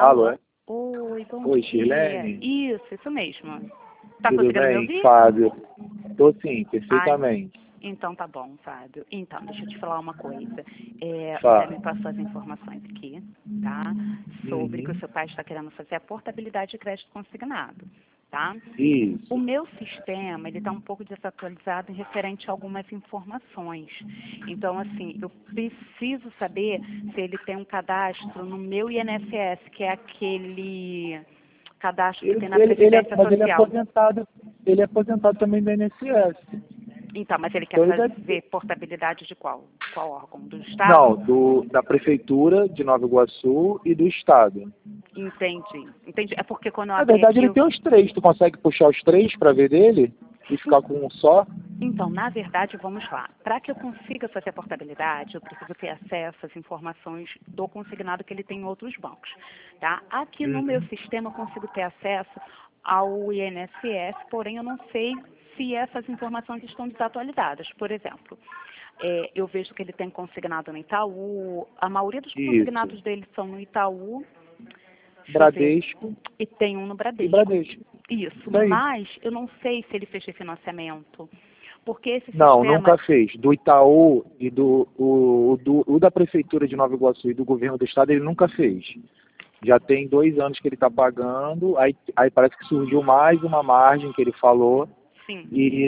Alô? É? Oi, bom Oi, dia. Shirlene. Isso mesmo. Tá Tudo conseguindo me bem, ouvir? Fábio? Tô sim, Ai, perfeitamente. então tá bom, Fábio. Então, deixa eu te falar uma coisa. O Zé Fala. me passou as informações aqui, tá? Sobre que o Uhum. seu pai está querendo fazer a portabilidade de crédito consignado, tá? O Isso. meu sistema, ele está um pouco desatualizado em referente a algumas informações. Então, assim, eu preciso saber se ele tem um cadastro no meu INSS, que é aquele cadastro que tem na Previdência Mas Social. ele é aposentado também do INSS. Então, mas ele quer Então ele deve ter. fazer portabilidade de qual? Qual órgão? Do Não, Estado? da Prefeitura de Nova Iguaçu e do Estado. Entendi. É porque quando eu Na abri verdade, aqui, ele tem os três. Tu consegue puxar os três para ver dele e ficar com um só? Então, na verdade, vamos lá. Para que eu consiga fazer a portabilidade, eu preciso ter acesso às informações do consignado que ele tem em outros bancos. Tá? Aqui no meu Uhum. sistema eu consigo ter acesso ao INSS, porém eu não sei se essas informações estão desatualizadas. Por exemplo, eu vejo que ele tem consignado no Itaú, a maioria dos Isso. consignados dele são no Itaú, deixa eu ver, Bradesco e tem um no e Bradesco. Bradesco. Isso, Isso aí. mas eu não sei se ele fez financiamento. Porque esse Não, sistema, nunca fez. Do Itaú e o da Prefeitura de Nova Iguaçu e do Governo do Estado, ele nunca fez. Já tem 2 anos que ele está pagando, aí parece que surgiu mais uma margem que ele falou sim,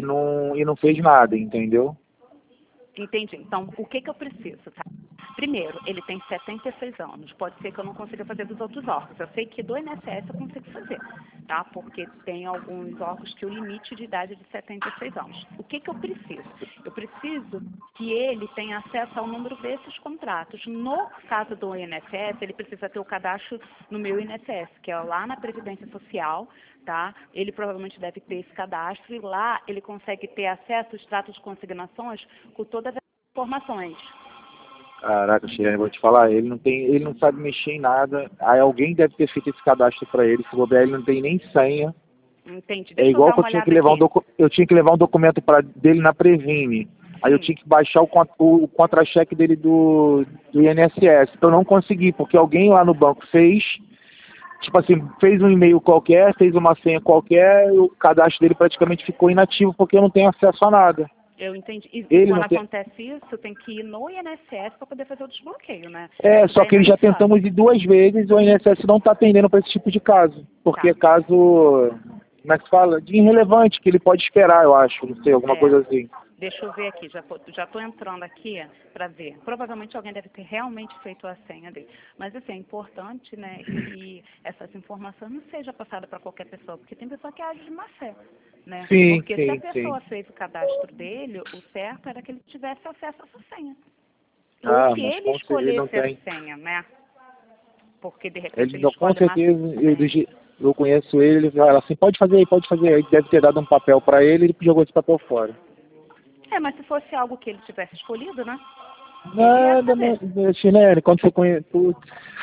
e não fez nada, entendeu? entendi. Então, o que eu preciso, tá? Primeiro, ele tem 76 anos. Pode ser que eu não consiga fazer dos outros órgãos. Eu sei que do INSS eu consigo fazer, tá? Porque tem alguns órgãos que o limite de idade é de 76 anos. O que eu preciso? Eu preciso que ele tenha acesso ao número desses contratos. No caso do INSS, ele precisa ter o cadastro no meu INSS, que é lá na Previdência Social, tá? Ele provavelmente deve ter esse cadastro e lá ele consegue ter acesso ao extrato de consignações com todas as informações. Caraca, Xerém, vou te falar, ele não sabe mexer em nada. Aí alguém deve ter feito esse cadastro para ele, se bobear, ele não tem nem senha. Entendi. É Deixa eu igual dar que uma olhada aqui. eu tinha que levar um documento dele na Previne. Aí eu Sim. tinha que baixar o contra-cheque dele do INSS. Então eu não consegui, porque alguém lá no banco fez, tipo assim, fez um e-mail qualquer, fez uma senha qualquer, e o cadastro dele praticamente ficou inativo porque eu não tenho acesso a nada. Eu entendi. E Ele quando não tem. acontece isso, tem que ir no INSS para poder fazer o desbloqueio, né? É, Isso só aí que não é ele já muito fácil. tentamos ir 2 vezes e o INSS não está atendendo para esse tipo de caso. Porque é Tá. caso, como é que se fala? De irrelevante, que ele pode esperar, eu acho, não sei, alguma É. coisa assim. Deixa eu ver aqui. Já tô entrando aqui para ver. Provavelmente alguém deve ter realmente feito a senha dele. Mas, assim, é importante, né, que essas informações não sejam passadas para qualquer pessoa, porque tem pessoa que age de má fé, né? Sim, Porque se a sim, sim. pessoa fez o cadastro dele, o certo era que ele tivesse acesso a essa senha. Ou Ah, que mas ele ele não escolhesse a tem. senha, né? Porque de repente Ele ele não, com escolhe uma certeza, senha. eu conheço ele fala assim, pode fazer aí, pode fazer aí. Deve ter dado um papel para ele, ele jogou esse papel fora. Mas se fosse algo que ele tivesse escolhido, né? Ele ia Nada, saber. Chinelo, quando você conhece. Putz.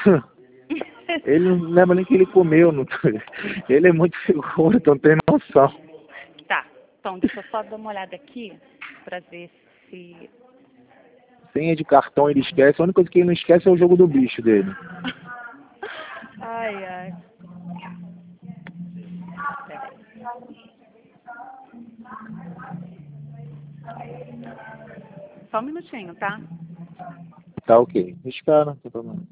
Ele não lembra nem que ele comeu. Não... Ele é muito seguro, então não tem noção. Tá. Então, deixa eu só dar uma olhada aqui para ver se... Senha de cartão ele esquece. A única coisa que ele não esquece é o jogo do bicho dele. Ai, ai. Peraí. Só um minutinho, tá? Tá ok. Espera, não tem problema.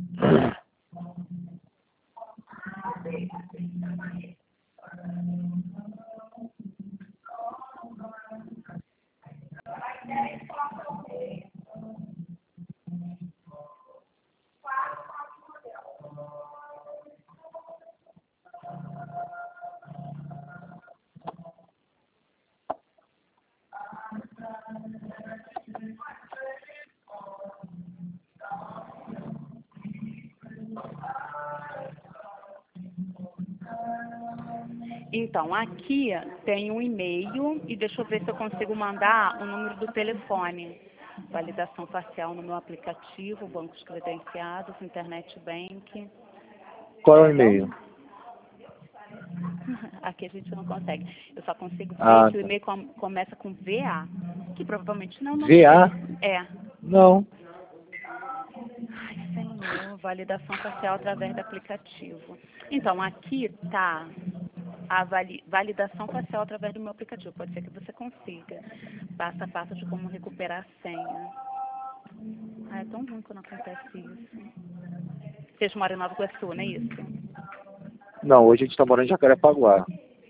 Então, aqui tem um e-mail e deixa eu ver se eu consigo mandar o número do telefone. Validação facial no meu aplicativo, bancos credenciados, internet bank. Qual é o Não? e-mail? Aqui a gente não consegue. Eu só consigo ver Ah, que o tá. e-mail começa com VA, que provavelmente não é o nome VA? dele. É. Não. Ai, Senhor, Validação facial através do aplicativo. Então, aqui está a validação facial através do meu aplicativo. Pode ser que você consiga. Passo a passo de como recuperar a senha. Ah, é tão ruim quando acontece isso. Vocês moram em Nova Iguaçu, não é isso? Não, hoje a gente está morando em Jacarepaguá.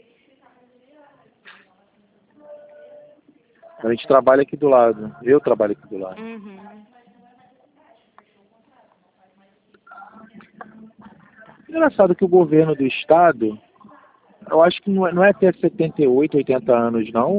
A gente trabalha aqui do lado. Eu trabalho aqui do lado. Uhum. Engraçado que o governo do estado, eu acho que não é até 78, 80 anos, não,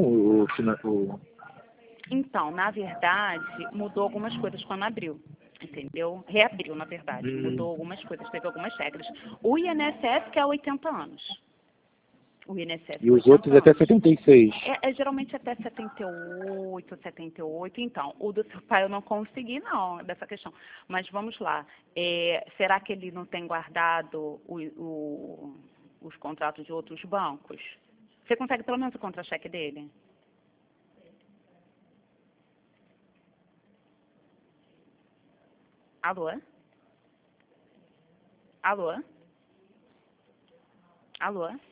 Então, na verdade, mudou algumas coisas quando abriu. Entendeu? Reabriu, na verdade. Mudou algumas coisas, teve algumas regras. O INSS que é 80 anos. O INSS E os outros até 76. Geralmente até 78, 78. Então, o do seu pai eu não consegui, não, dessa questão. Mas vamos lá. Será que ele não tem guardado os contratos de outros bancos? Você consegue pelo menos o contra-cheque dele? Alô? Alô? Alô?